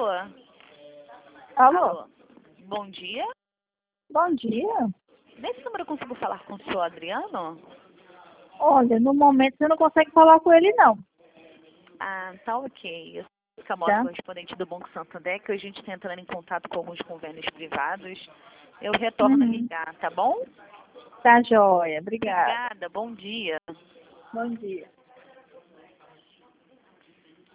Alô? Alô? Bom dia. Bom dia. Nesse número eu consigo falar com o senhor Adriano? Olha, no momento você não consegue falar com ele, não. Ah, tá ok. Eu sou a Tá? correspondente do Banco Santander, que a gente está entrando em contato com alguns convênios privados. Eu retorno a ligar, tá bom? Tá joia. Obrigada. Obrigada, bom dia. Bom dia.